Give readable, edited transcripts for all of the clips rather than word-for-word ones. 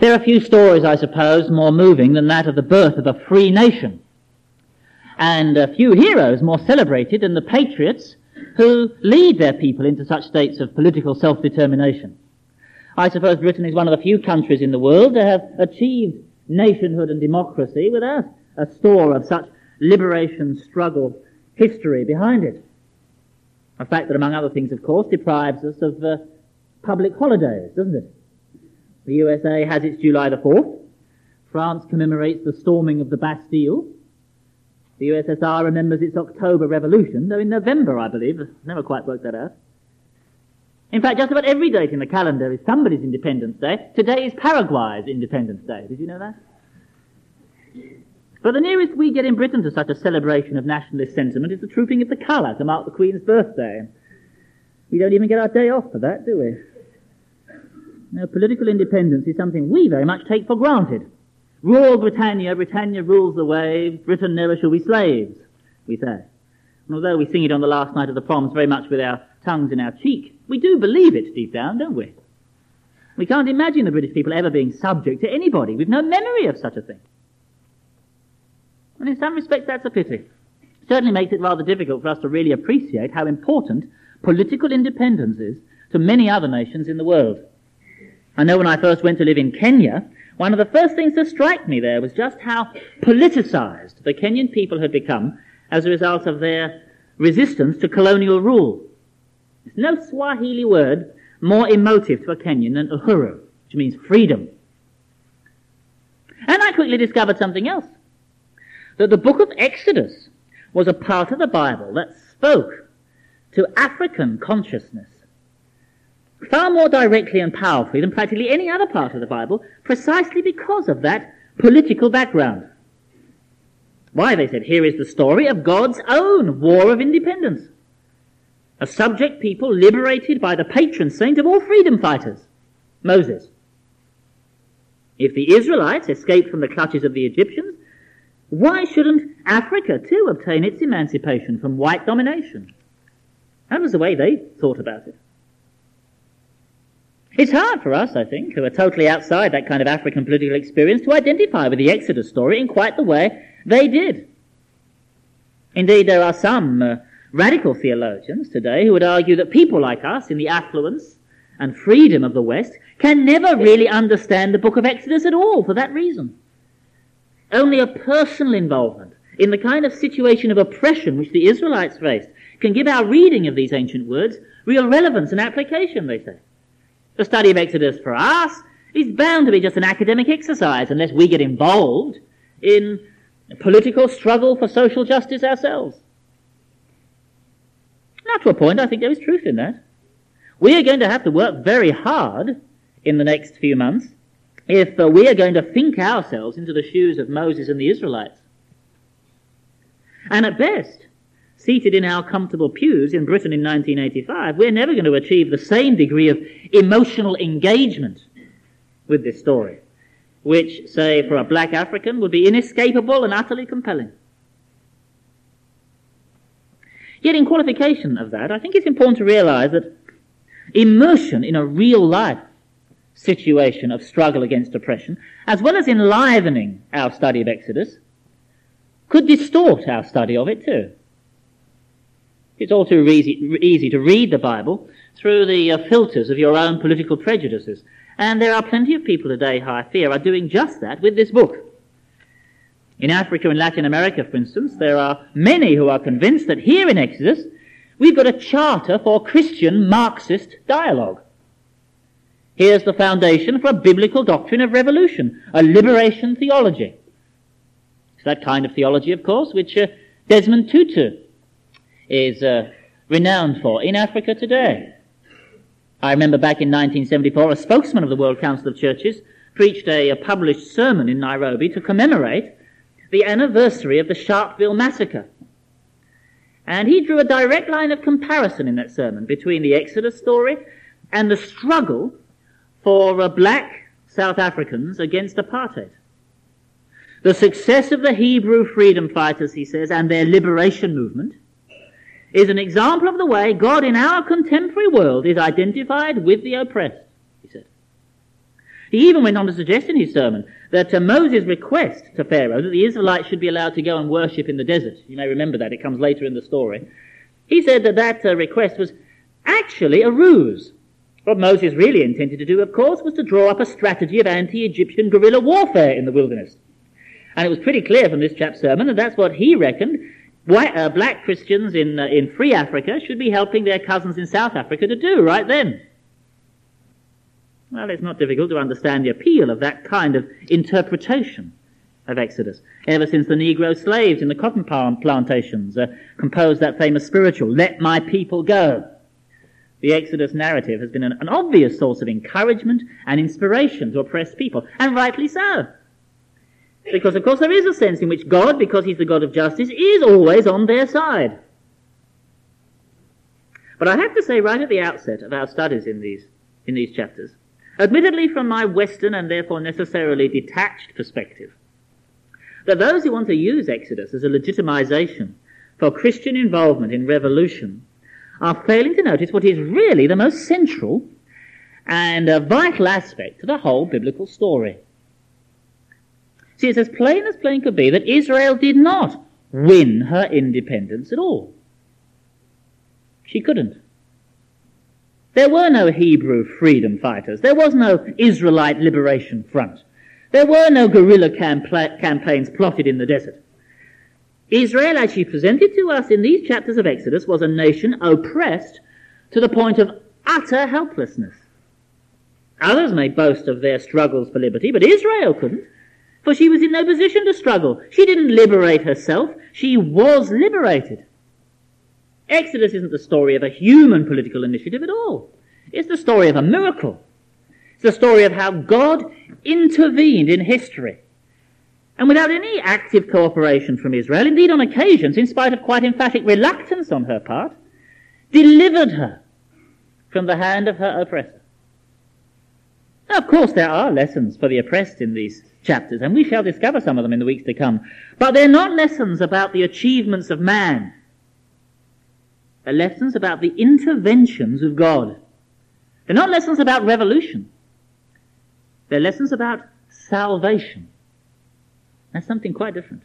There are few stories, I suppose, more moving than that of the birth of a free nation, and a few heroes more celebrated than the patriots who lead their people into such states of political self-determination. I suppose Britain is one of the few countries in the world to have achieved nationhood and democracy without a store of such liberation struggle history behind it. A fact that, among other things, of course, deprives us of public holidays, doesn't it? The USA has its July the 4th. France commemorates the storming of the Bastille. The USSR remembers its October Revolution, though in November, I believe. I've never quite worked that out. In fact, just about every date in the calendar is somebody's Independence Day. Today is Paraguay's Independence Day. Did you know that? But the nearest we get in Britain to such a celebration of nationalist sentiment is the Trooping of the Colour to mark the Queen's birthday. We don't even get our day off for that, do we? No, political independence is something we very much take for granted. Rule Britannia, Britannia rules the waves, Britain never shall be slaves, we say. And although we sing it on the last night of the proms very much with our tongues in our cheek, we do believe it deep down, don't we? We can't imagine the British people ever being subject to anybody. We've no memory of such a thing. And in some respects that's a pity. It certainly makes it rather difficult for us to really appreciate how important political independence is to many other nations in the world. I know when I first went to live in Kenya, one of the first things to strike me there was just how politicized the Kenyan people had become as a result of their resistance to colonial rule. There's no Swahili word more emotive to a Kenyan than uhuru, which means freedom. And I quickly discovered something else, that the book of Exodus was a part of the Bible that spoke to African consciousness far more directly and powerfully than practically any other part of the Bible, precisely because of that political background. Why, they said, here is the story of God's own war of independence. A subject people liberated by the patron saint of all freedom fighters, Moses. If the Israelites escaped from the clutches of the Egyptians, why shouldn't Africa too obtain its emancipation from white domination? That was the way they thought about it. It's hard for us, I think, who are totally outside that kind of African political experience, to identify with the Exodus story in quite the way they did. Indeed, there are some radical theologians today who would argue that people like us in the affluence and freedom of the West can never really understand the book of Exodus at all for that reason. Only a personal involvement in the kind of situation of oppression which the Israelites faced can give our reading of these ancient words real relevance and application, they say. The study of Exodus for us is bound to be just an academic exercise unless we get involved in a political struggle for social justice ourselves. Now, to a point, I think there is truth in that. We are going to have to work very hard in the next few months if we are going to think ourselves into the shoes of Moses and the Israelites. And at best, seated in our comfortable pews in Britain in 1985, we're never going to achieve the same degree of emotional engagement with this story, which, say, for a black African would be inescapable and utterly compelling. Yet in qualification of that, I think it's important to realize that immersion in a real-life situation of struggle against oppression, as well as enlivening our study of Exodus, could distort our study of it too. It's all too easy to read the Bible through the filters of your own political prejudices. And there are plenty of people today, I fear, are doing just that with this book. In Africa and Latin America, for instance, there are many who are convinced that here in Exodus we've got a charter for Christian Marxist dialogue. Here's the foundation for a biblical doctrine of revolution, a liberation theology. It's that kind of theology, of course, which Desmond Tutu is renowned for in Africa today. I remember back in 1974, a spokesman of the World Council of Churches preached a published sermon in Nairobi to commemorate the anniversary of the Sharpeville massacre. And he drew a direct line of comparison in that sermon between the Exodus story and the struggle for black South Africans against apartheid. The success of the Hebrew freedom fighters, he says, and their liberation movement is an example of the way God in our contemporary world is identified with the oppressed, he said. He even went on to suggest in his sermon that Moses' request to Pharaoh that the Israelites should be allowed to go and worship in the desert, you may remember that, it comes later in the story, he said that request was actually a ruse. What Moses really intended to do, of course, was to draw up a strategy of anti-Egyptian guerrilla warfare in the wilderness. And it was pretty clear from this chap's sermon that that's what he reckoned black Christians in free Africa should be helping their cousins in South Africa to do right then. Well, it's not difficult to understand the appeal of that kind of interpretation of Exodus. Ever since the Negro slaves in the cotton palm plantations composed that famous spiritual, "Let my people go," the Exodus narrative has been an obvious source of encouragement and inspiration to oppressed people, and rightly so. Because, of course, there is a sense in which God, because he's the God of justice, is always on their side. But I have to say right at the outset of our studies in these chapters, admittedly from my Western and therefore necessarily detached perspective, that those who want to use Exodus as a legitimization for Christian involvement in revolution are failing to notice what is really the most central and vital aspect to the whole biblical story. See, it's as plain could be that Israel did not win her independence at all. She couldn't. There were no Hebrew freedom fighters. There was no Israelite liberation front. There were no guerrilla campaigns plotted in the desert. Israel, as she presented to us in these chapters of Exodus, was a nation oppressed to the point of utter helplessness. Others may boast of their struggles for liberty, but Israel couldn't, for she was in no position to struggle. She didn't liberate herself. She was liberated. Exodus isn't the story of a human political initiative at all. It's the story of a miracle. It's the story of how God intervened in history. And without any active cooperation from Israel, indeed on occasions, in spite of quite emphatic reluctance on her part, delivered her from the hand of her oppressor. Now, of course, there are lessons for the oppressed in these chapters, and we shall discover some of them in the weeks to come. But they're not lessons about the achievements of man. They're lessons about the interventions of God. They're not lessons about revolution. They're lessons about salvation. That's something quite different.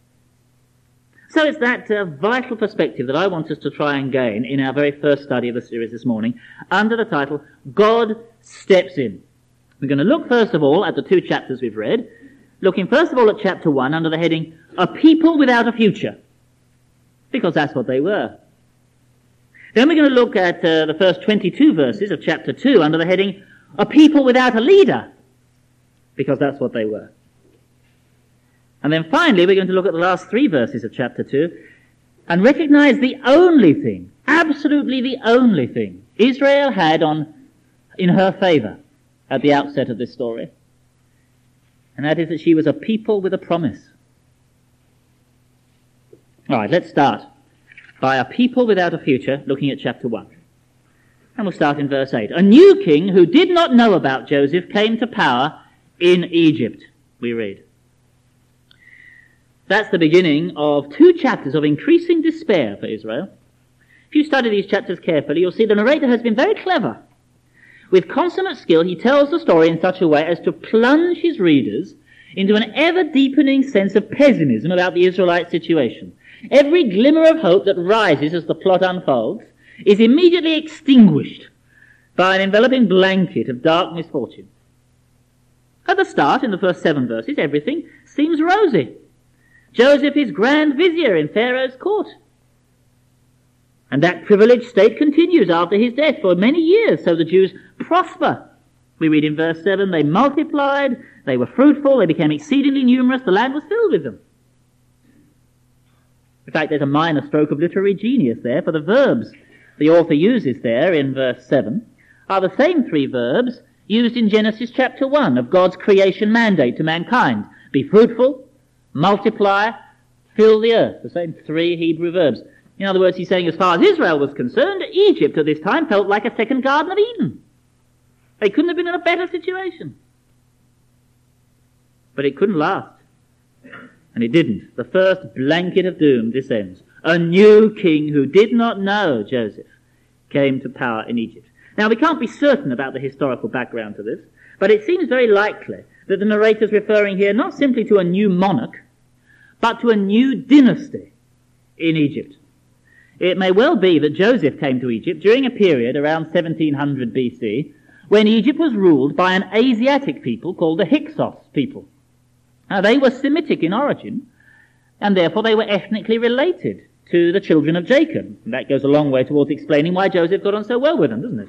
So it's that vital perspective that I want us to try and gain in our very first study of the series this morning, under the title, God Steps In. We're going to look first of all at the two chapters we've read, looking first of all at chapter 1 under the heading, A People Without a Future, because that's what they were. Then we're going to look at the first 22 verses of chapter 2 under the heading, A People Without a Leader, because that's what they were. And then finally we're going to look at the last 3 verses of chapter 2 and recognize the only thing, absolutely the only thing, Israel had in her favor at the outset of this story. And that is that she was a people with a promise. All right, let's start by a people without a future, looking at chapter 1. And we'll start in verse 8. A new king who did not know about Joseph came to power in Egypt, we read. That's the beginning of 2 chapters of increasing despair for Israel. If you study these chapters carefully, you'll see the narrator has been very clever. With consummate skill, he tells the story in such a way as to plunge his readers into an ever-deepening sense of pessimism about the Israelite situation. Every glimmer of hope that rises as the plot unfolds is immediately extinguished by an enveloping blanket of dark misfortune. At the start, in the first 7 verses, everything seems rosy. Joseph is Grand Vizier in Pharaoh's court. And that privileged state continues after his death for many years, so the Jews prosper. We read in verse 7, they multiplied, they were fruitful, they became exceedingly numerous, the land was filled with them. In fact, there's a minor stroke of literary genius there, for the verbs the author uses there in verse 7 are the same 3 verbs used in Genesis chapter 1 of God's creation mandate to mankind. Be fruitful, multiply, fill the earth. The same 3 Hebrew verbs. In other words, he's saying as far as Israel was concerned, Egypt at this time felt like a second Garden of Eden. They couldn't have been in a better situation. But it couldn't last. And it didn't. The first blanket of doom descends. A new king who did not know Joseph came to power in Egypt. Now, we can't be certain about the historical background to this, but it seems very likely that the narrator is referring here not simply to a new monarch, but to a new dynasty in Egypt. It may well be that Joseph came to Egypt during a period around 1700 BC, when Egypt was ruled by an Asiatic people called the Hyksos people. Now, they were Semitic in origin, and therefore they were ethnically related to the children of Jacob. And that goes a long way towards explaining why Joseph got on so well with them, doesn't it?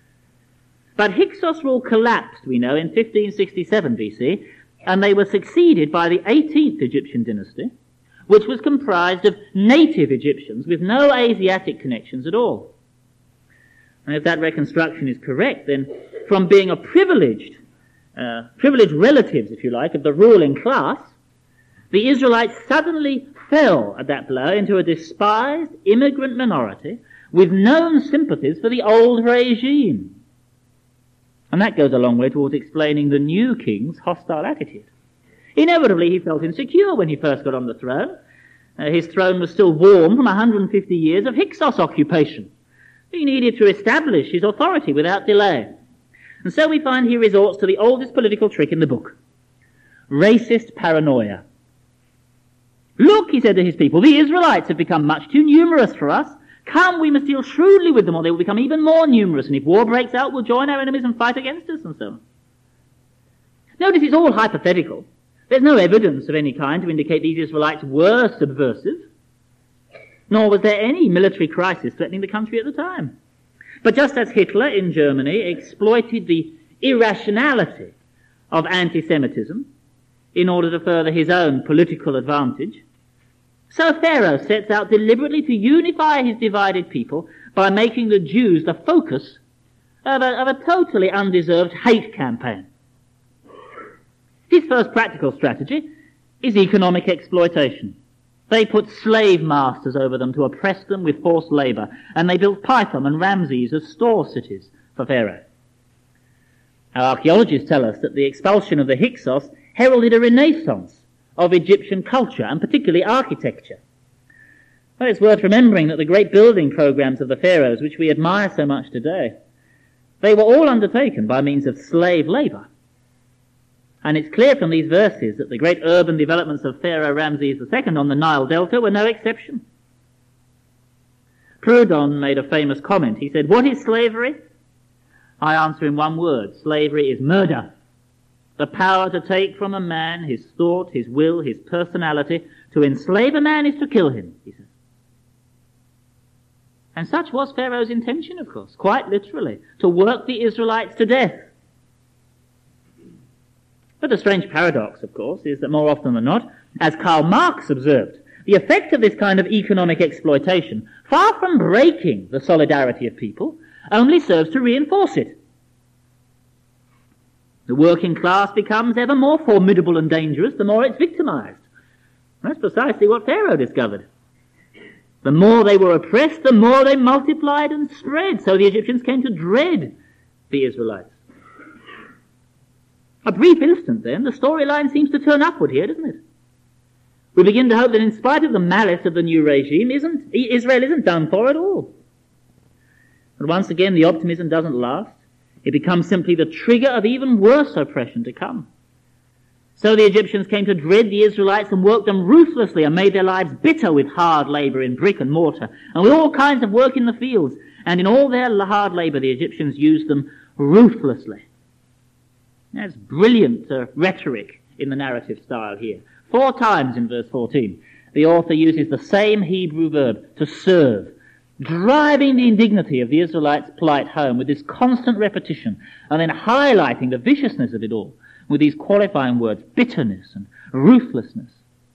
But Hyksos rule collapsed, we know, in 1567 BC, and they were succeeded by the 18th Egyptian dynasty, which was comprised of native Egyptians with no Asiatic connections at all. And if that reconstruction is correct, then from being a privileged relatives, if you like, of the ruling class, the Israelites suddenly fell at that blow into a despised immigrant minority with known sympathies for the old regime. And that goes a long way towards explaining the new king's hostile attitude. Inevitably, he felt insecure when he first got on the throne. His throne was still warm from 150 years of Hyksos occupation. He needed to establish his authority without delay. And so we find he resorts to the oldest political trick in the book: racist paranoia. Look, he said to his people, the Israelites have become much too numerous for us. Come, we must deal shrewdly with them, or they will become even more numerous, and if war breaks out, we'll join our enemies and fight against us, and so on. Notice it's all hypothetical. There's no evidence of any kind to indicate these Israelites were subversive, nor was there any military crisis threatening the country at the time. But just as Hitler in Germany exploited the irrationality of anti-Semitism in order to further his own political advantage, so Pharaoh sets out deliberately to unify his divided people by making the Jews the focus of a totally undeserved hate campaign. His first practical strategy is economic exploitation. They put slave masters over them to oppress them with forced labor, and they built Pithom and Ramses as store cities for Pharaoh. Our archaeologists tell us that the expulsion of the Hyksos heralded a renaissance of Egyptian culture, and particularly architecture. Well, it's worth remembering that the great building programs of the pharaohs, which we admire so much today, they were all undertaken by means of slave labor. And it's clear from these verses that the great urban developments of Pharaoh Ramses II on the Nile Delta were no exception. Proudhon made a famous comment. He said, "What is slavery? I answer in one word. Slavery is murder. The power to take from a man his thought, his will, his personality. To enslave a man is to kill him," he says. And such was Pharaoh's intention, of course, quite literally, to work the Israelites to death. But the strange paradox, of course, is that more often than not, as Karl Marx observed, the effect of this kind of economic exploitation, far from breaking the solidarity of people, only serves to reinforce it. The working class becomes ever more formidable and dangerous the more it's victimized. That's precisely what Pharaoh discovered. The more they were oppressed, the more they multiplied and spread. So the Egyptians came to dread the Israelites. A brief instant then, the storyline seems to turn upward here, doesn't it? We begin to hope that in spite of the malice of the new regime, Israel isn't done for at all. But once again, the optimism doesn't last. It becomes simply the trigger of even worse oppression to come. So the Egyptians came to dread the Israelites and worked them ruthlessly and made their lives bitter with hard labor in brick and mortar and with all kinds of work in the fields. And in all their hard labor, the Egyptians used them ruthlessly. That's brilliant rhetoric in the narrative style here. 4 times in verse 14, the author uses the same Hebrew verb, to serve, driving the indignity of the Israelites' plight home with this constant repetition, and then highlighting the viciousness of it all with these qualifying words, bitterness and ruthlessness.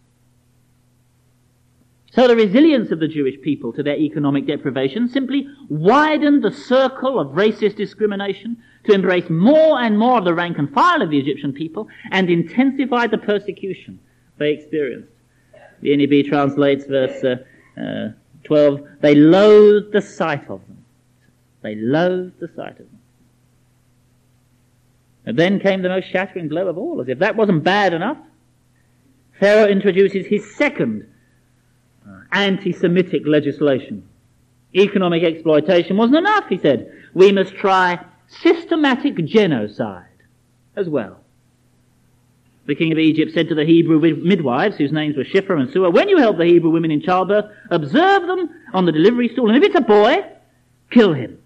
So the resilience of the Jewish people to their economic deprivation simply widened the circle of racist discrimination to embrace more and more of the rank and file of the Egyptian people and intensified the persecution they experienced. The NEB translates verse 12, they loathed the sight of them. They loathed the sight of them. And then came the most shattering blow of all. As if that wasn't bad enough, Pharaoh introduces his second anti-Semitic legislation. Economic exploitation wasn't enough, he said. we must try systematic genocide as well. The king of Egypt said to the Hebrew midwives, whose names were Shiphrah and Suah, when you help the Hebrew women in childbirth, observe them on the delivery stool, and if it's a boy, kill him.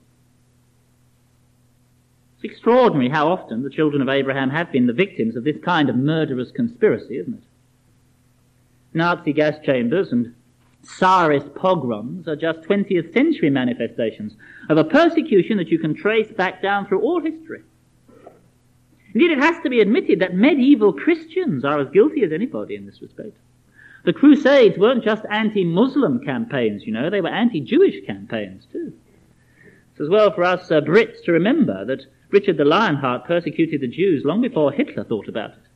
It's extraordinary how often the children of Abraham have been the victims of this kind of murderous conspiracy, isn't it? Nazi gas chambers and Tsarist pogroms are just 20th century manifestations of a persecution that you can trace back down through all history. Indeed, it has to be admitted that medieval Christians are as guilty as anybody in this respect. The Crusades weren't just anti-Muslim campaigns, you know, they were anti-Jewish campaigns too. It's as well for us Brits to remember that Richard the Lionheart persecuted the Jews long before Hitler thought about it.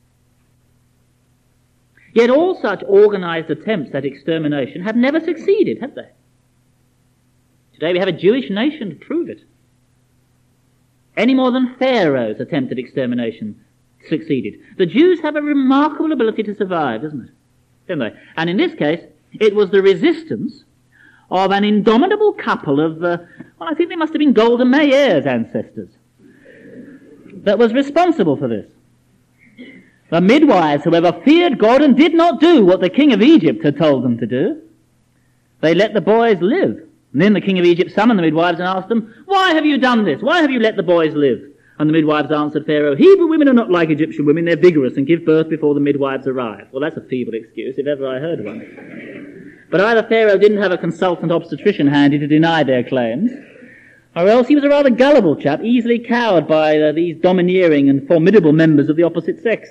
Yet all such organized attempts at extermination have never succeeded, have they? Today we have a Jewish nation to prove it. Any more than Pharaoh's attempt at extermination succeeded. The Jews have a remarkable ability to survive, doesn't it? Don't they? And in this case, it was the resistance of an indomitable couple of, I think they must have been Golda Meir's ancestors, that was responsible for this. The midwives, however, feared God and did not do what the king of Egypt had told them to do. They let the boys live. And then the king of Egypt summoned the midwives and asked them, why have you done this? Why have you let the boys live? And the midwives answered Pharaoh, Hebrew women are not like Egyptian women. They're vigorous and give birth before the midwives arrive. Well, that's a feeble excuse, if ever I heard one. But either Pharaoh didn't have a consultant obstetrician handy to deny their claims, or else he was a rather gullible chap, easily cowed by these domineering and formidable members of the opposite sex.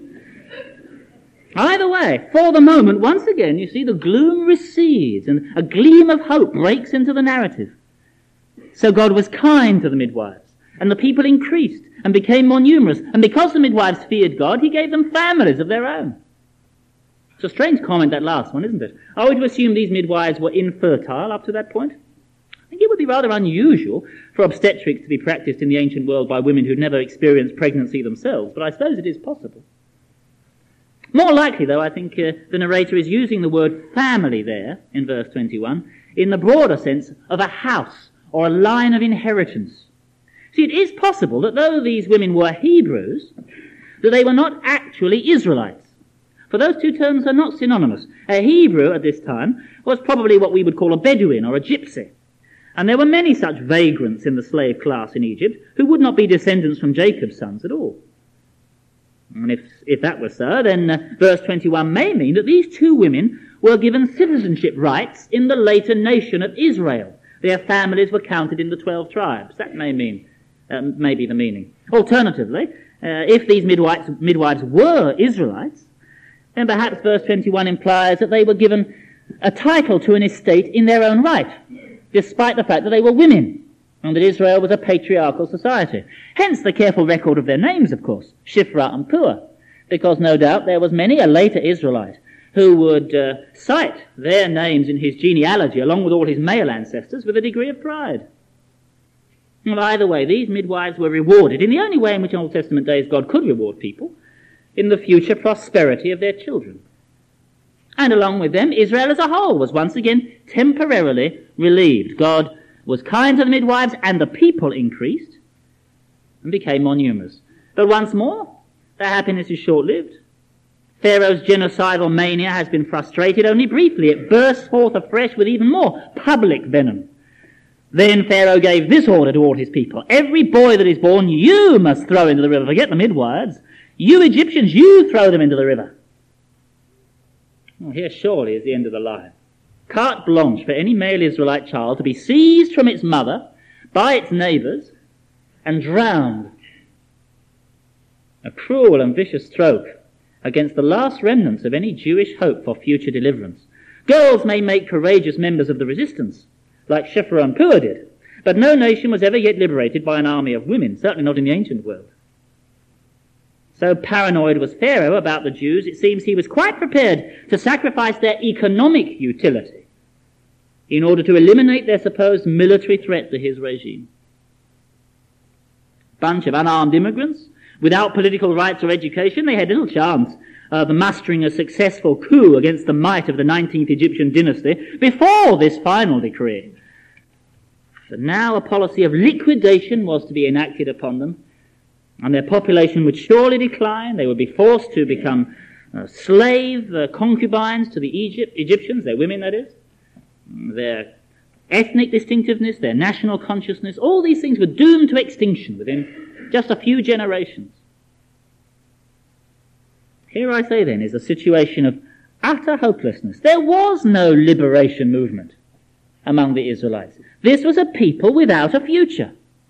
Either way, for the moment, once again, you see the gloom recedes and a gleam of hope breaks into the narrative. So God was kind to the midwives, and the people increased and became more numerous. And because the midwives feared God, he gave them families of their own. It's a strange comment, that last one, isn't it? Are we to assume these midwives were infertile up to that point? I think it would be rather unusual for obstetrics to be practiced in the ancient world by women who'd never experienced pregnancy themselves, but I suppose it is possible. More likely, though, I think the narrator is using the word family there, in verse 21, in the broader sense of a house or a line of inheritance. See, it is possible that though these women were Hebrews, that they were not actually Israelites. For those two terms are not synonymous. A Hebrew at this time was probably what we would call a Bedouin or a gypsy. And there were many such vagrants in the slave class in Egypt who would not be descendants from Jacob's sons at all. And if that were so, then verse 21 may mean that these two women were given citizenship rights in the later nation of Israel. Their families were counted in the 12 tribes. That may be the meaning. Alternatively, if these midwives were Israelites, then perhaps verse 21 implies that they were given a title to an estate in their own right, despite the fact that they were women, and that Israel was a patriarchal society. Hence the careful record of their names, of course, Shiphrah and Puah, because no doubt there was many a later Israelite who would cite their names in his genealogy along with all his male ancestors with a degree of pride. Well, either way, these midwives were rewarded in the only way in which in Old Testament days God could reward people, in the future prosperity of their children. And along with them, Israel as a whole was once again temporarily relieved. God was kind to the midwives, and the people increased and became more numerous. But once more, their happiness is short-lived. Pharaoh's genocidal mania has been frustrated only briefly. It bursts forth afresh with even more public venom. Then Pharaoh gave this order to all his people: every boy that is born you must throw into the river. Forget the midwives. You Egyptians, you throw them into the river. Well, here surely is the end of the line. Carte blanche for any male Israelite child to be seized from its mother by its neighbours and drowned. A cruel and vicious stroke against the last remnants of any Jewish hope for future deliverance. Girls may make courageous members of the resistance, like Shiphrah and Puah did, but no nation was ever yet liberated by an army of women, certainly not in the ancient world. So paranoid was Pharaoh about the Jews, it seems he was quite prepared to sacrifice their economic utility in order to eliminate their supposed military threat to his regime. Bunch of unarmed immigrants, without political rights or education, they had little chance of mustering a successful coup against the might of the 19th Egyptian dynasty before this final decree. But now a policy of liquidation was to be enacted upon them, and their population would surely decline. They would be forced to become slave concubines to the Egyptians, their women that is. Their ethnic distinctiveness, their national consciousness, all these things were doomed to extinction within just a few generations. Here I say then is a situation of utter hopelessness. There was no liberation movement among the Israelites. This was a people without a future.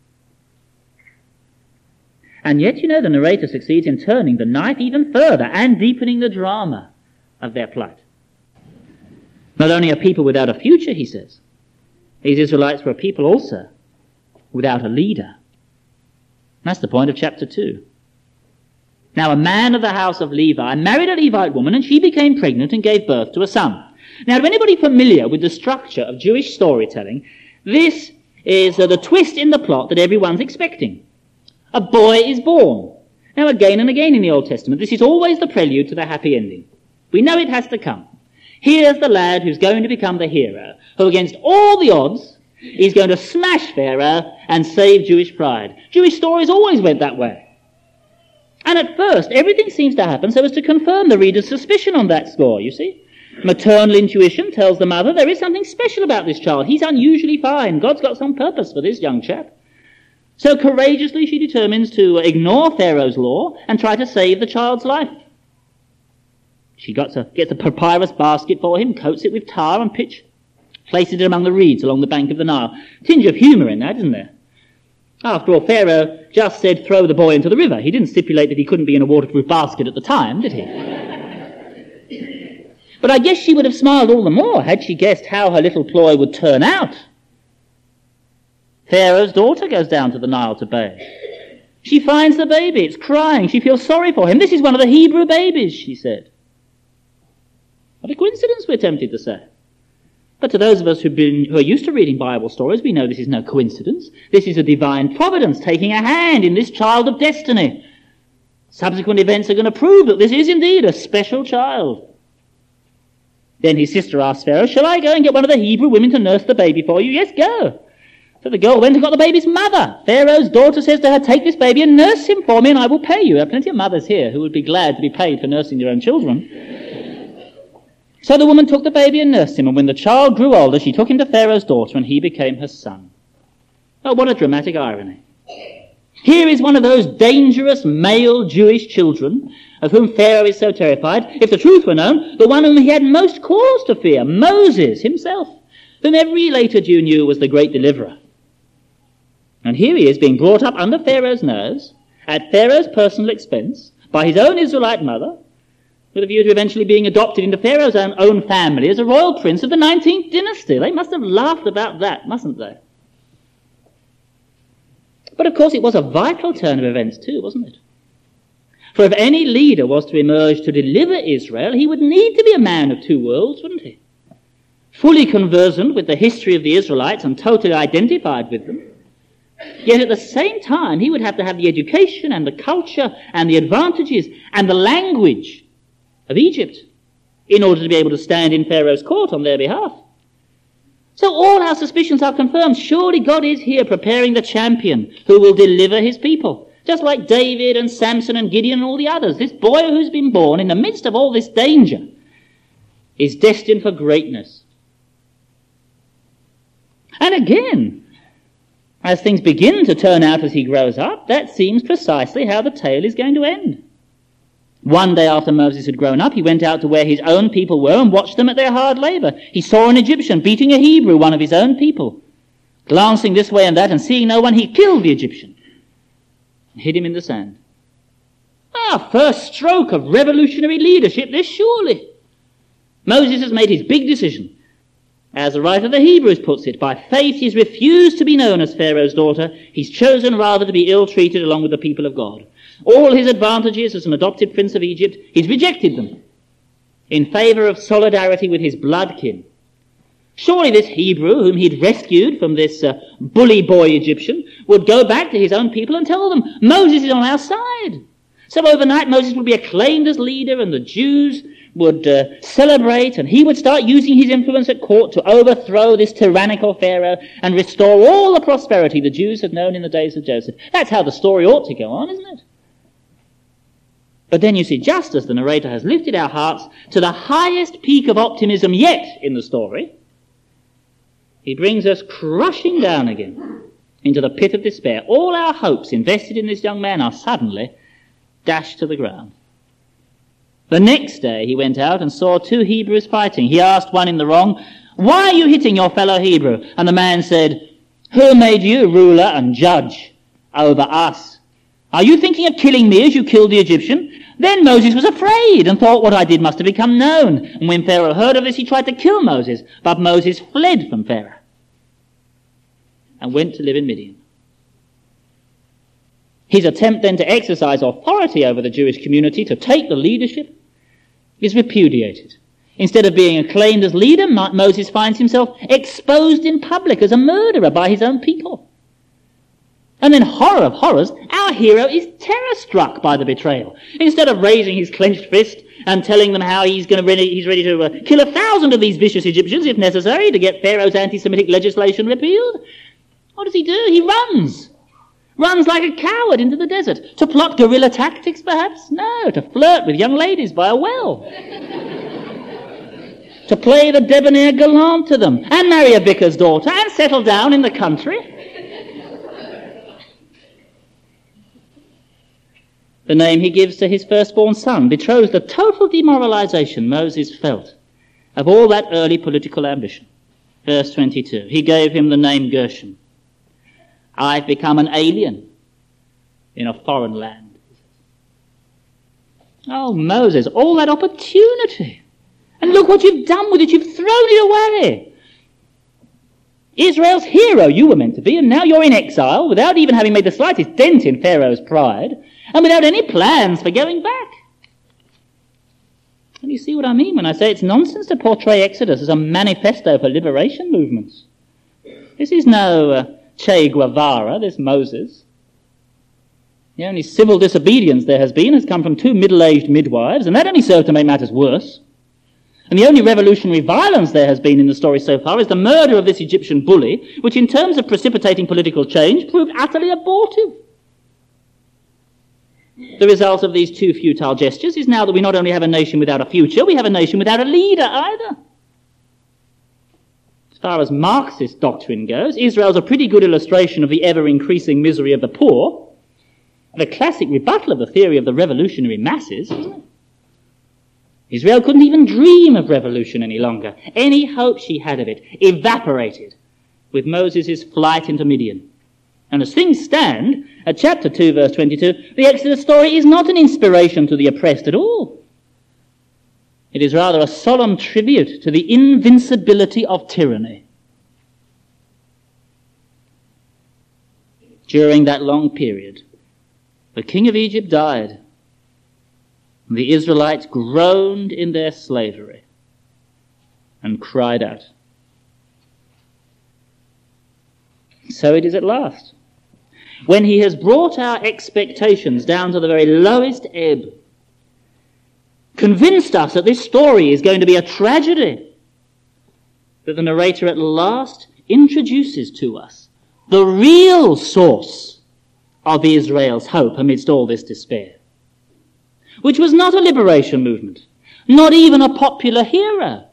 And yet, the narrator succeeds in turning the knife even further and deepening the drama of their plight. Not only a people without a future, he says, these Israelites were a people also without a leader. That's the point of chapter 2. Now a man of the house of Levi married a Levite woman, and she became pregnant and gave birth to a son. Now, to anybody familiar with the structure of Jewish storytelling, this is the twist in the plot that everyone's expecting. A boy is born. Now, again and again in the Old Testament, this is always the prelude to the happy ending. We know it has to come. Here's the lad who's going to become the hero, who against all the odds is going to smash Pharaoh and save Jewish pride. Jewish stories always went that way. And at first, everything seems to happen so as to confirm the reader's suspicion on that score, you see. Maternal intuition tells the mother there is something special about this child. He's unusually fine. God's got some purpose for this young chap. So courageously she determines to ignore Pharaoh's law and try to save the child's life. She gets a papyrus basket for him, coats it with tar and pitch, places it among the reeds along the bank of the Nile. Tinge of humour in that, isn't there? After all, Pharaoh just said throw the boy into the river. He didn't stipulate that he couldn't be in a waterproof basket at the time, did he? But I guess she would have smiled all the more had she guessed how her little ploy would turn out. Pharaoh's daughter goes down to the Nile to bathe. She finds the baby. It's crying. She feels sorry for him. This is one of the Hebrew babies, she said. What a coincidence, we're tempted to say. But to those of us who are used to reading Bible stories, we know this is no coincidence. This is a divine providence taking a hand in this child of destiny. Subsequent events are going to prove that this is indeed a special child. Then his sister asked Pharaoh, shall I go and get one of the Hebrew women to nurse the baby for you? Yes, go. So the girl went and got the baby's mother. Pharaoh's daughter says to her, take this baby and nurse him for me and I will pay you. There are plenty of mothers here who would be glad to be paid for nursing their own children. So the woman took the baby and nursed him, and when the child grew older, she took him to Pharaoh's daughter, and he became her son. Oh, what a dramatic irony. Here is one of those dangerous male Jewish children of whom Pharaoh is so terrified. If the truth were known, the one whom he had most cause to fear, Moses himself, whom every later Jew knew was the great deliverer. And here he is being brought up under Pharaoh's nose, at Pharaoh's personal expense, by his own Israelite mother, with a view to eventually being adopted into Pharaoh's own family as a royal prince of the 19th dynasty. They must have laughed about that, mustn't they? But of course it was a vital turn of events too, wasn't it? For if any leader was to emerge to deliver Israel, he would need to be a man of two worlds, wouldn't he? Fully conversant with the history of the Israelites and totally identified with them. Yet at the same time, he would have to have the education and the culture and the advantages and the language of Egypt in order to be able to stand in Pharaoh's court on their behalf. So all our suspicions are confirmed. Surely God is here preparing the champion who will deliver his people. Just like David and Samson and Gideon and all the others. This boy who's been born in the midst of all this danger is destined for greatness. And again, as things begin to turn out as he grows up, that seems precisely how the tale is going to end. One day after Moses had grown up, he went out to where his own people were and watched them at their hard labor. He saw an Egyptian beating a Hebrew, one of his own people. Glancing this way and that and seeing no one, he killed the Egyptian and hid him in the sand. First stroke of revolutionary leadership, this surely. Moses has made his big decision. As the writer of the Hebrews puts it, by faith he's refused to be known as Pharaoh's daughter. He's chosen rather to be ill-treated along with the people of God. All his advantages as an adopted prince of Egypt, he's rejected them in favor of solidarity with his blood kin. Surely this Hebrew, whom he'd rescued from this bully boy Egyptian, would go back to his own people and tell them, Moses is on our side. So overnight Moses would be acclaimed as leader, and the Jews would celebrate, and he would start using his influence at court to overthrow this tyrannical Pharaoh and restore all the prosperity the Jews had known in the days of Joseph. That's how the story ought to go on, isn't it? But then you see, just as the narrator has lifted our hearts to the highest peak of optimism yet in the story, he brings us crushing down again into the pit of despair. All our hopes invested in this young man are suddenly dashed to the ground. The next day he went out and saw two Hebrews fighting. He asked one in the wrong, "Why are you hitting your fellow Hebrew?" And the man said, "Who made you ruler and judge over us? Are you thinking of killing me as you killed the Egyptian?" Then Moses was afraid and thought what I did must have become known. And when Pharaoh heard of this, he tried to kill Moses. But Moses fled from Pharaoh and went to live in Midian. His attempt then to exercise authority over the Jewish community, to take the leadership, is repudiated. Instead of being acclaimed as leader, Moses finds himself exposed in public as a murderer by his own people. And then, horror of horrors, our hero is terror-struck by the betrayal. Instead of raising his clenched fist and telling them how he's ready to kill 1,000 of these vicious Egyptians if necessary to get Pharaoh's anti-Semitic legislation repealed, what does he do? He runs. Runs like a coward into the desert. To plot guerrilla tactics, perhaps? No, to flirt with young ladies by a well. To play the debonair gallant to them, and marry a vicar's daughter, and settle down in the country. The name he gives to his firstborn son betrays the total demoralization Moses felt of all that early political ambition. Verse 22, he gave him the name Gershom. I've become an alien in a foreign land. Oh, Moses, all that opportunity. And look what you've done with it. You've thrown it away. Israel's hero you were meant to be, and now you're in exile without even having made the slightest dent in Pharaoh's pride, and without any plans for going back. And you see what I mean when I say it's nonsense to portray Exodus as a manifesto for liberation movements. This is no Che Guevara, this Moses. The only civil disobedience there has come from two middle-aged midwives, and that only served to make matters worse. And the only revolutionary violence there has been in the story so far is the murder of this Egyptian bully, which in terms of precipitating political change proved utterly abortive. The result of these two futile gestures is now that we not only have a nation without a future, we have a nation without a leader either. As far as Marxist doctrine goes, Israel's a pretty good illustration of the ever-increasing misery of the poor, and a classic rebuttal of the theory of the revolutionary masses, isn't it? Israel couldn't even dream of revolution any longer. Any hope she had of it evaporated with Moses' flight into Midian. And as things stand, at chapter 2, verse 22, the Exodus story is not an inspiration to the oppressed at all. It is rather a solemn tribute to the invincibility of tyranny. During that long period, the king of Egypt died, and the Israelites groaned in their slavery and cried out. So it is at last. When he has brought our expectations down to the very lowest ebb, convinced us that this story is going to be a tragedy, that the narrator at last introduces to us the real source of Israel's hope amidst all this despair, which was not a liberation movement, not even a popular hero,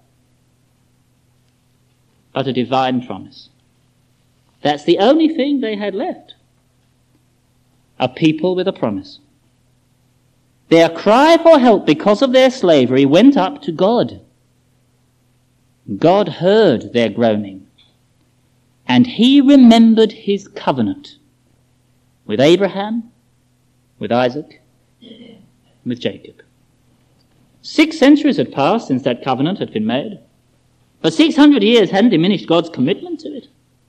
but a divine promise. That's the only thing they had left. A people with a promise. Their cry for help because of their slavery went up to God. God heard their groaning, and he remembered his covenant with Abraham, with Isaac, and with Jacob. 6 centuries had passed since that covenant had been made, but 600 years hadn't diminished God's commitment to it.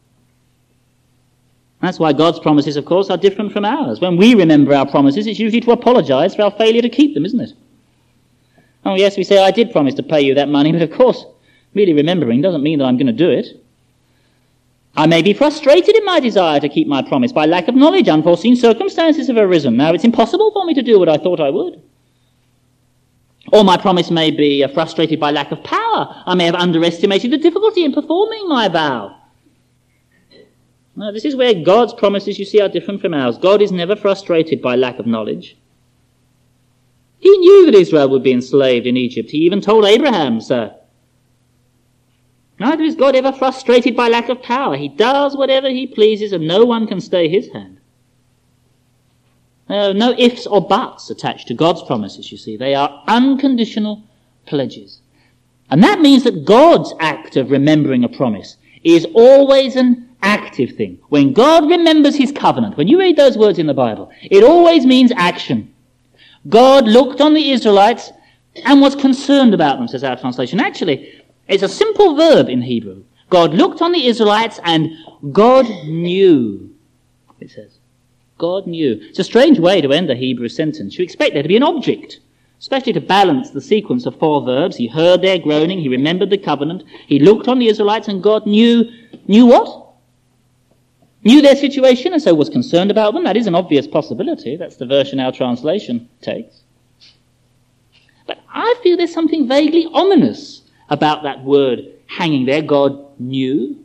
That's why God's promises, of course, are different from ours. When we remember our promises, it's usually to apologize for our failure to keep them, isn't it? Oh, yes, we say, I did promise to pay you that money, but of course, merely remembering doesn't mean that I'm going to do it. I may be frustrated in my desire to keep my promise. By lack of knowledge, unforeseen circumstances have arisen. Now it's impossible for me to do what I thought I would. Or my promise may be frustrated by lack of power. I may have underestimated the difficulty in performing my vow. Now, this is where God's promises, you see, are different from ours. God is never frustrated by lack of knowledge. He knew that Israel would be enslaved in Egypt. He even told Abraham so. Neither is God ever frustrated by lack of power. He does whatever he pleases and no one can stay his hand. There are no ifs or buts attached to God's promises, you see. They are unconditional pledges. And that means that God's act of remembering a promise is always an active thing. When God remembers his covenant, when you read those words in the Bible, it always means action. God looked on the Israelites and was concerned about them, says our translation. Actually, it's a simple verb in Hebrew. God looked on the Israelites and God knew, it says. God knew. It's a strange way to end a Hebrew sentence. You expect there to be an object, especially to balance the sequence of four verbs. He heard their groaning, he remembered the covenant, he looked on the Israelites, and God knew what? Knew their situation and so was concerned about them. That is an obvious possibility. That's the version our translation takes. But I feel there's something vaguely ominous about that word hanging there. God knew.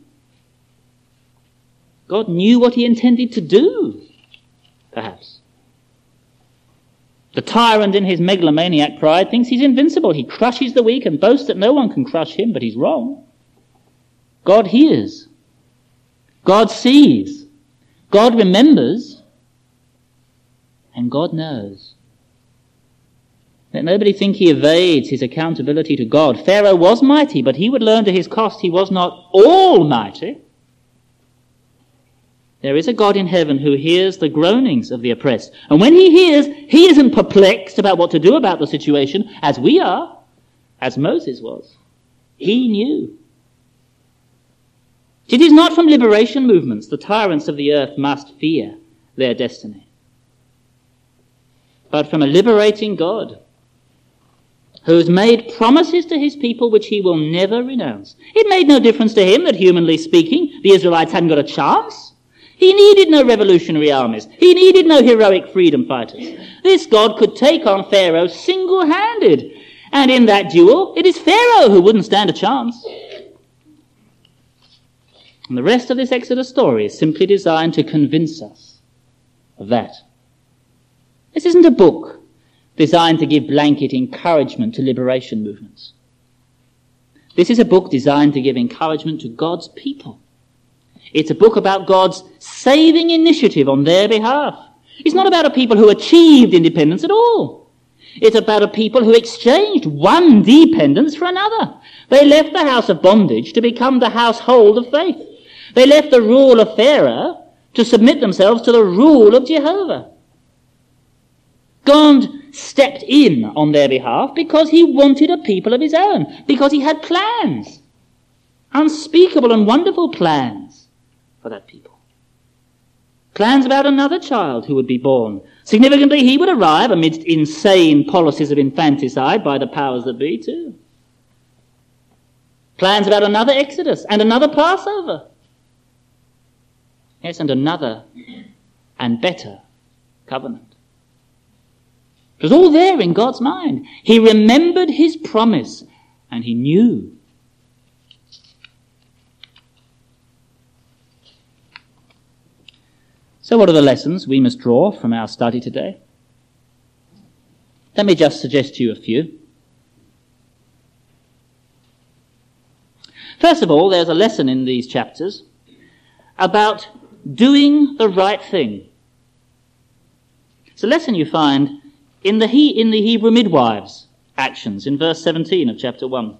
God knew what he intended to do, perhaps. The tyrant in his megalomaniac pride thinks he's invincible. He crushes the weak and boasts that no one can crush him, but he's wrong. God hears. God sees. God remembers. And God knows. Let nobody think he evades his accountability to God. Pharaoh was mighty, but he would learn to his cost he was not almighty. There is a God in heaven who hears the groanings of the oppressed. And when he hears, he isn't perplexed about what to do about the situation, as we are, as Moses was. He knew. It is not from liberation movements the tyrants of the earth must fear their destiny, but from a liberating God who has made promises to his people which he will never renounce. It made no difference to him that, humanly speaking, the Israelites hadn't got a chance. He needed no revolutionary armies. He needed no heroic freedom fighters. This God could take on Pharaoh single-handed. And in that duel, it is Pharaoh who wouldn't stand a chance. And the rest of this Exodus story is simply designed to convince us of that. This isn't a book designed to give blanket encouragement to liberation movements. This is a book designed to give encouragement to God's people. It's a book about God's saving initiative on their behalf. It's not about a people who achieved independence at all. It's about a people who exchanged one dependence for another. They left the house of bondage to become the household of faith. They left the rule of Pharaoh to submit themselves to the rule of Jehovah. God stepped in on their behalf because he wanted a people of his own, because he had plans, unspeakable and wonderful plans for that people. Plans about another child who would be born. Significantly, he would arrive amidst insane policies of infanticide by the powers that be too. Plans about another Exodus and another Passover. Yes, and another and better covenant. It was all there in God's mind. He remembered his promise and he knew. So what are the lessons we must draw from our study today? Let me just suggest to you a few. First of all, there's a lesson in these chapters about doing the right thing. It's a lesson you find in the Hebrew midwives' actions in verse 17 of chapter 1.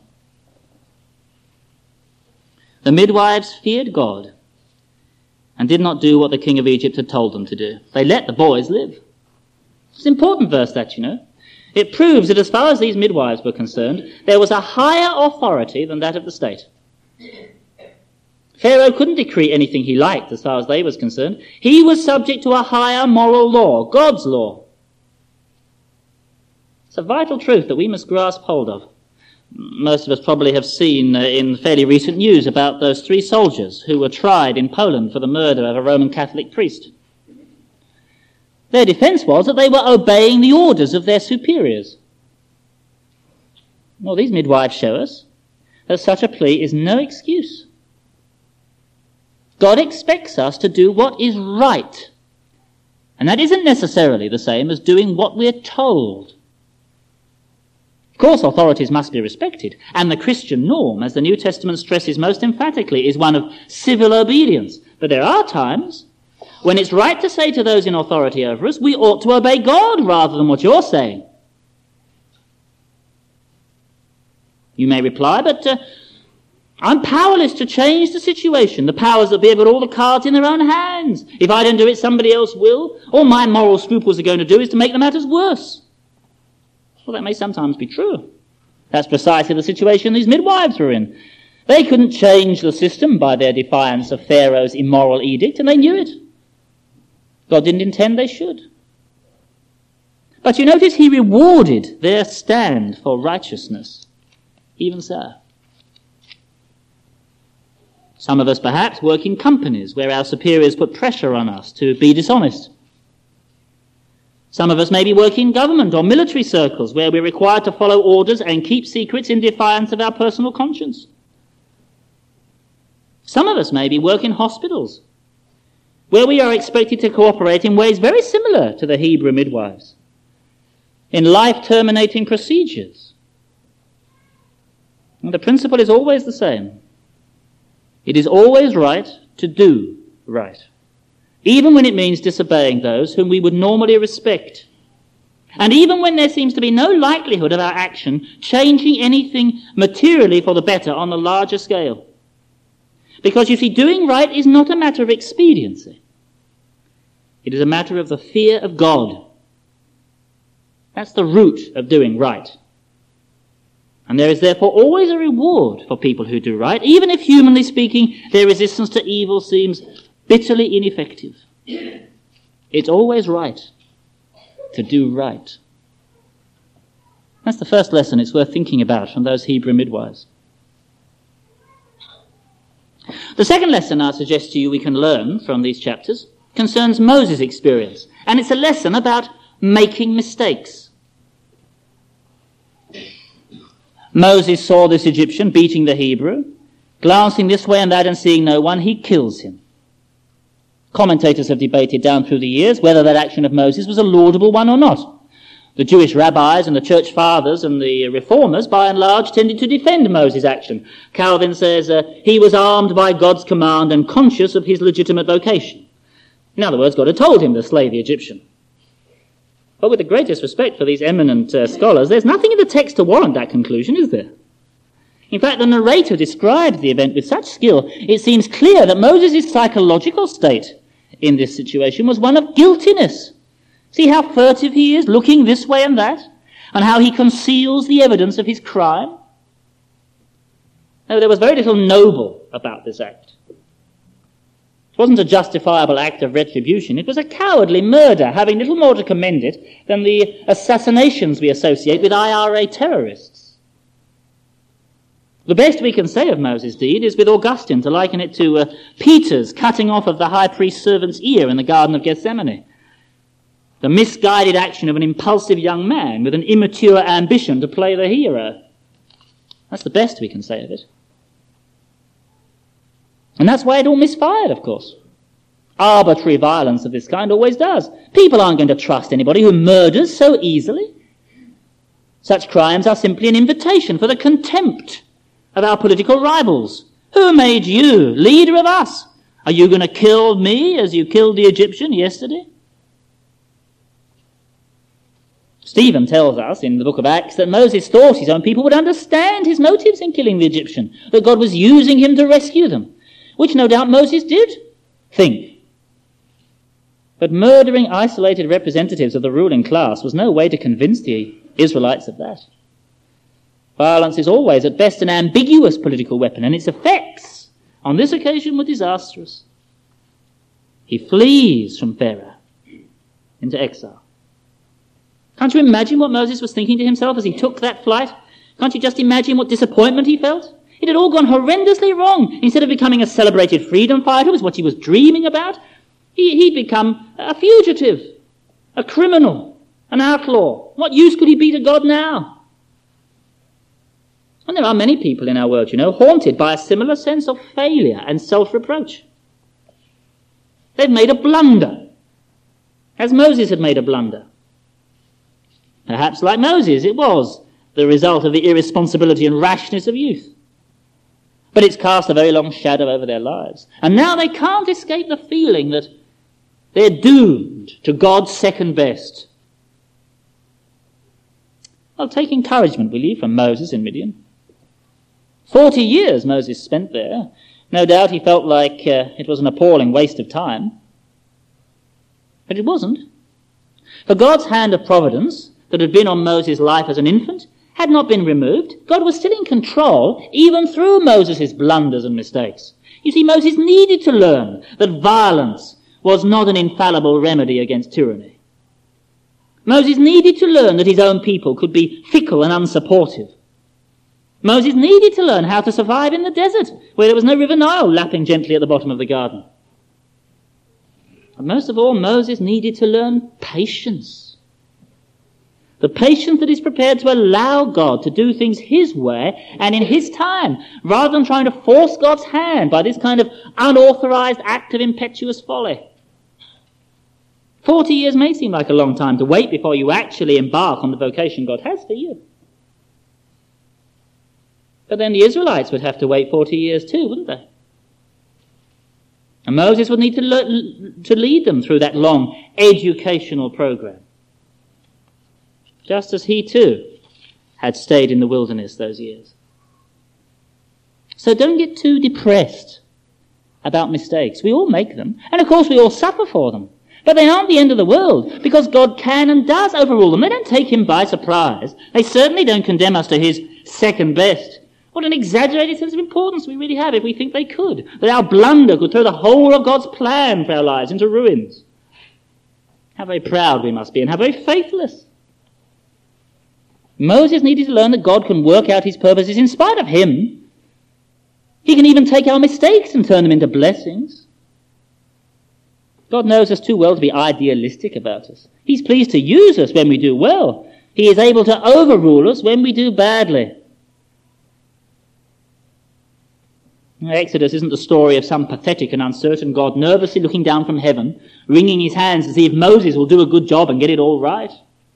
The midwives feared God and did not do what the king of Egypt had told them to do. They let the boys live. It's an important verse, that, you know. It proves that as far as these midwives were concerned, there was a higher authority than that of the state. Pharaoh couldn't decree anything he liked as far as they was concerned. He was subject to a higher moral law, God's law. It's a vital truth that we must grasp hold of. Most of us probably have seen in fairly recent news about those 3 soldiers who were tried in Poland for the murder of a Roman Catholic priest. Their defense was that they were obeying the orders of their superiors. Well, these midwives show us that such a plea is no excuse. God expects us to do what is right, and that isn't necessarily the same as doing what we're told. Of course, authorities must be respected, and the Christian norm, as the New Testament stresses most emphatically, is one of civil obedience. But there are times when it's right to say to those in authority over us, we ought to obey God rather than what you're saying. You may reply, but I'm powerless to change the situation. The powers that be have got all the cards in their own hands. If I don't do it, somebody else will. All my moral scruples are going to do is to make the matters worse. Well, that may sometimes be true. That's precisely the situation these midwives were in. They couldn't change the system by their defiance of Pharaoh's immoral edict, and they knew it. God didn't intend they should. But you notice he rewarded their stand for righteousness. Even so. Some of us perhaps work in companies where our superiors put pressure on us to be dishonest. Some of us maybe work in government or military circles where we're required to follow orders and keep secrets in defiance of our personal conscience. Some of us maybe work in hospitals where we are expected to cooperate in ways very similar to the Hebrew midwives, in life-terminating procedures. And the principle is always the same. It is always right to do right, even when it means disobeying those whom we would normally respect, and even when there seems to be no likelihood of our action changing anything materially for the better on the larger scale. Because, you see, doing right is not a matter of expediency. It is a matter of the fear of God. That's the root of doing right. And there is therefore always a reward for people who do right, even if, humanly speaking, their resistance to evil seems bitterly ineffective. It's always right to do right. That's the first lesson it's worth thinking about from those Hebrew midwives. The second lesson I suggest to you we can learn from these chapters concerns Moses' experience, and it's a lesson about making mistakes. Moses saw this Egyptian beating the Hebrew. Glancing this way and that and seeing no one, he kills him. Commentators have debated down through the years whether that action of Moses was a laudable one or not. The Jewish rabbis and the church fathers and the reformers, by and large, tended to defend Moses' action. Calvin says he was armed by God's command and conscious of his legitimate vocation. In other words, God had told him to slay the Egyptian. But with the greatest respect for these eminent scholars, there's nothing in the text to warrant that conclusion, is there? In fact, the narrator describes the event with such skill, it seems clear that Moses' psychological state in this situation was one of guiltiness. See how furtive he is, looking this way and that, and how he conceals the evidence of his crime? No, there was very little noble about this act. It wasn't a justifiable act of retribution. It was a cowardly murder, having little more to commend it than the assassinations we associate with IRA terrorists. The best we can say of Moses' deed is with Augustine to liken it to Peter's cutting off of the high priest's servant's ear in the Garden of Gethsemane. The misguided action of an impulsive young man with an immature ambition to play the hero. That's the best we can say of it. And that's why it all misfired, of course. Arbitrary violence of this kind always does. People aren't going to trust anybody who murders so easily. Such crimes are simply an invitation for the contempt of our political rivals. Who made you leader of us? Are you going to kill me as you killed the Egyptian yesterday? Stephen tells us in the book of Acts that Moses thought his own people would understand his motives in killing the Egyptian, that God was using him to rescue them, which no doubt Moses did think. But murdering isolated representatives of the ruling class was no way to convince the Israelites of that. Violence is always at best an ambiguous political weapon, and its effects on this occasion were disastrous. He flees from Pharaoh into exile. Can't you imagine what Moses was thinking to himself as he took that flight? Can't you just imagine what disappointment he felt? It had all gone horrendously wrong. Instead of becoming a celebrated freedom fighter, was what he was dreaming about, he'd become a fugitive, a criminal, an outlaw. What use could he be to God now? And there are many people in our world, haunted by a similar sense of failure and self-reproach. They've made a blunder, as Moses had made a blunder. Perhaps, like Moses, it was the result of the irresponsibility and rashness of youth. But it's cast a very long shadow over their lives. And now they can't escape the feeling that they're doomed to God's second best. Well, take encouragement, will you, from Moses in Midian. 40 years Moses spent there. No doubt he felt like it was an appalling waste of time. But it wasn't. For God's hand of providence that had been on Moses' life as an infant had not been removed. God was still in control, even through Moses' blunders and mistakes. You see, Moses needed to learn that violence was not an infallible remedy against tyranny. Moses needed to learn that his own people could be fickle and unsupportive. Moses needed to learn how to survive in the desert, where there was no river Nile lapping gently at the bottom of the garden. And most of all, Moses needed to learn patience. The patience that is prepared to allow God to do things his way and in his time, rather than trying to force God's hand by this kind of unauthorized act of impetuous folly. 40 years may seem like a long time to wait before you actually embark on the vocation God has for you. But then the Israelites would have to wait 40 years too, wouldn't they? And Moses would need to lead them through that long educational program. Just as he too had stayed in the wilderness those years. So don't get too depressed about mistakes. We all make them. And of course we all suffer for them. But they aren't the end of the world, because God can and does overrule them. They don't take him by surprise. They certainly don't condemn us to his second best. What an exaggerated sense of importance we really have if we think they could. That our blunder could throw the whole of God's plan for our lives into ruins. How very proud we must be, and how very faithless. Moses needed to learn that God can work out his purposes in spite of him. He can even take our mistakes and turn them into blessings. God knows us too well to be idealistic about us. He's pleased to use us when we do well. He is able to overrule us when we do badly. Exodus isn't the story of some pathetic and uncertain God nervously looking down from heaven, wringing his hands to see if Moses will do a good job and get it all right.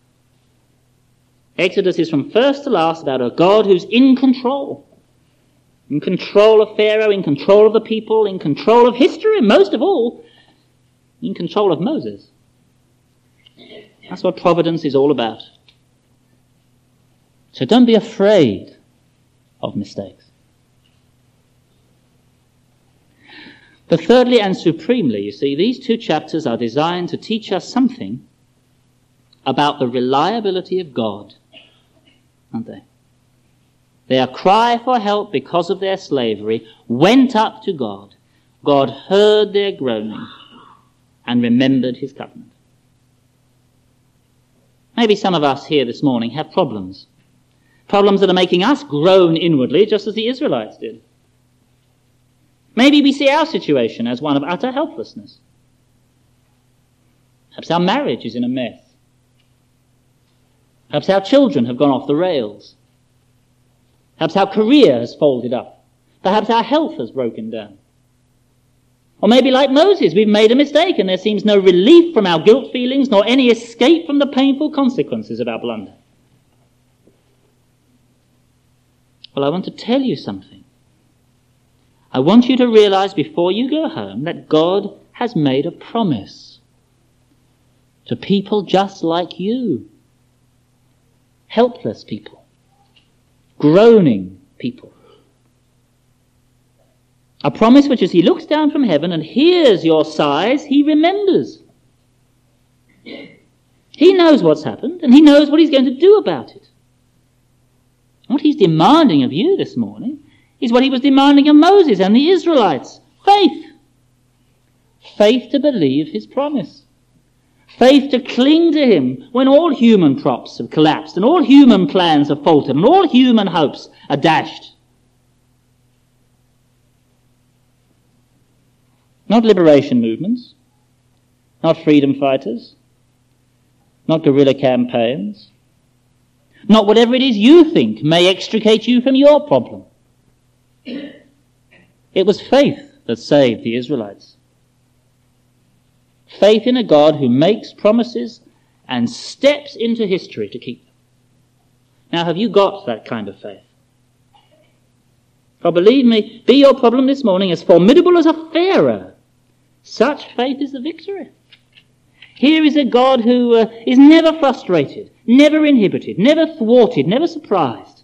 Exodus is from first to last about a God who's in control. In control of Pharaoh, in control of the people, in control of history, and most of all, in control of Moses. That's what providence is all about. So don't be afraid of mistakes. But thirdly and supremely, you see, these two chapters are designed to teach us something about the reliability of God, aren't they? Their cry for help because of their slavery went up to God. God heard their groaning and remembered his covenant. Maybe some of us here this morning have problems. Problems that are making us groan inwardly just as the Israelites did. Maybe we see our situation as one of utter helplessness. Perhaps our marriage is in a mess. Perhaps our children have gone off the rails. Perhaps our career has folded up. Perhaps our health has broken down. Or maybe like Moses, we've made a mistake and there seems no relief from our guilt feelings nor any escape from the painful consequences of our blunder. Well, I want to tell you something. I want you to realize before you go home that God has made a promise to people just like you. Helpless people. Groaning people. A promise which, as he looks down from heaven and hears your sighs, he remembers. He knows what's happened and he knows what he's going to do about it. What he's demanding of you this morning is what he was demanding of Moses and the Israelites. Faith. Faith to believe his promise. Faith to cling to him when all human props have collapsed and all human plans have faltered and all human hopes are dashed. Not liberation movements, not freedom fighters, not guerrilla campaigns, not whatever it is you think may extricate you from your problem. It was faith that saved the Israelites. Faith in a God who makes promises and steps into history to keep them. Now, have you got that kind of faith? For believe me, be your problem this morning as formidable as a Pharaoh, such faith is the victory. Here is a God who is never frustrated, never inhibited, never thwarted, never surprised.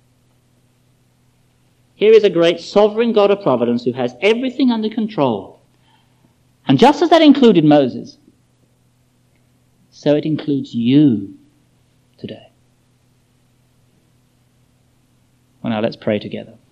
Here is a great sovereign God of providence who has everything under control. And just as that included Moses, so it includes you today. Well, now let's pray together.